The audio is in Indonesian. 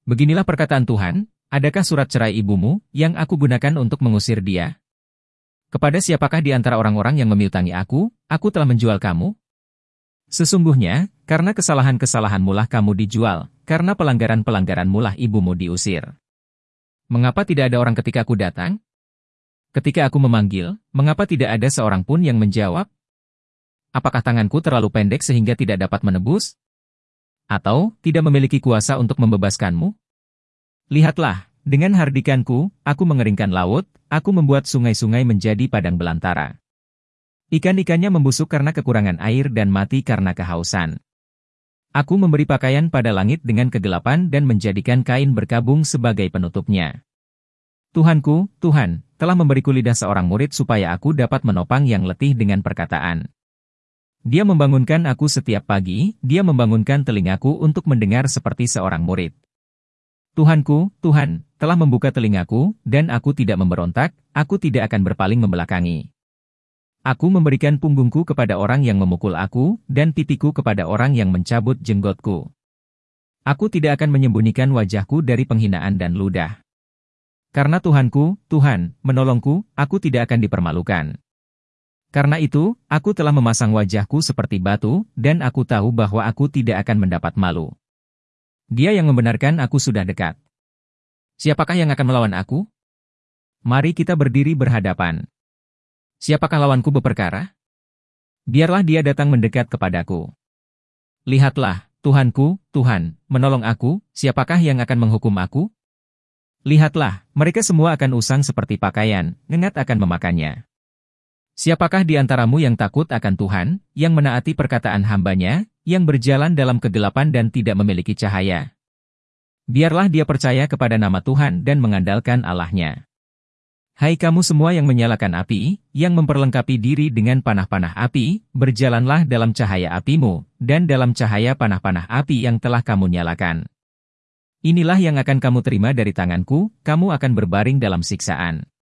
Beginilah perkataan Tuhan, adakah surat cerai ibumu yang aku gunakan untuk mengusir dia? Kepada siapakah di antara orang-orang yang memiutangi aku telah menjual kamu? Sesungguhnya, karena kesalahan-kesalahanmu lah kamu dijual, karena pelanggaran-pelanggaranmu lah ibumu diusir. Mengapa tidak ada orang ketika aku datang? Ketika aku memanggil, mengapa tidak ada seorang pun yang menjawab? Apakah tanganku terlalu pendek sehingga tidak dapat menebus? Atau, tidak memiliki kuasa untuk membebaskanmu? Lihatlah, dengan hardikanku, aku mengeringkan laut, aku membuat sungai-sungai menjadi padang belantara. Ikan-ikannya membusuk karena kekurangan air dan mati karena kehausan. Aku memberi pakaian pada langit dengan kegelapan dan menjadikan kain berkabung sebagai penutupnya. Tuhanku, Tuhan, telah memberiku lidah seorang murid supaya aku dapat menopang yang letih dengan perkataan. Dia membangunkan aku setiap pagi, dia membangunkan telingaku untuk mendengar seperti seorang murid. Tuhanku, Tuhan, telah membuka telingaku, dan aku tidak memberontak, aku tidak akan berpaling membelakangi. Aku memberikan punggungku kepada orang yang memukul aku, dan pipiku kepada orang yang mencabut jenggotku. Aku tidak akan menyembunyikan wajahku dari penghinaan dan ludah. Karena Tuhanku, Tuhan, menolongku, aku tidak akan dipermalukan. Karena itu, aku telah memasang wajahku seperti batu, dan aku tahu bahwa aku tidak akan mendapat malu. Dia yang membenarkan aku sudah dekat. Siapakah yang akan melawan aku? Mari kita berdiri berhadapan. Siapakah lawanku berperkara? Biarlah dia datang mendekat kepadaku. Lihatlah, Tuhanku, Tuhan, menolong aku, siapakah yang akan menghukum aku? Lihatlah, mereka semua akan usang seperti pakaian, ngengat akan memakannya. Siapakah di antaramu yang takut akan Tuhan, yang menaati perkataan hamba-Nya, yang berjalan dalam kegelapan dan tidak memiliki cahaya? Biarlah dia percaya kepada nama Tuhan dan mengandalkan Allah-Nya. Hai kamu semua yang menyalakan api, yang memperlengkapi diri dengan panah-panah api, berjalanlah dalam cahaya apimu, dan dalam cahaya panah-panah api yang telah kamu nyalakan. Inilah yang akan kamu terima dari tanganku, kamu akan berbaring dalam siksaan.